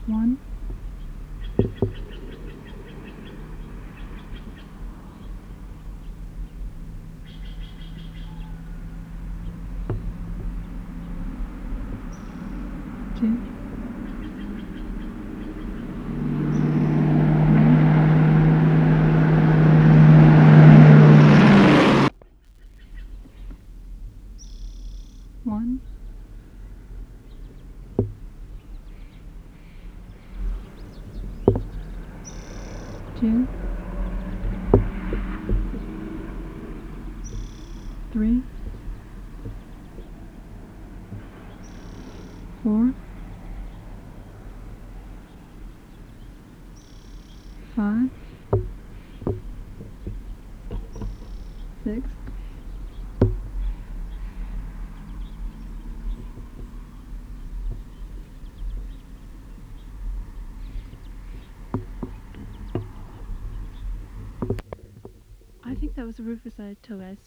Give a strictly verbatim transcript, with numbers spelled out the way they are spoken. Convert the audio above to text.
One, two, one, two, three, four, five, six, I think that was a Rufous Toes.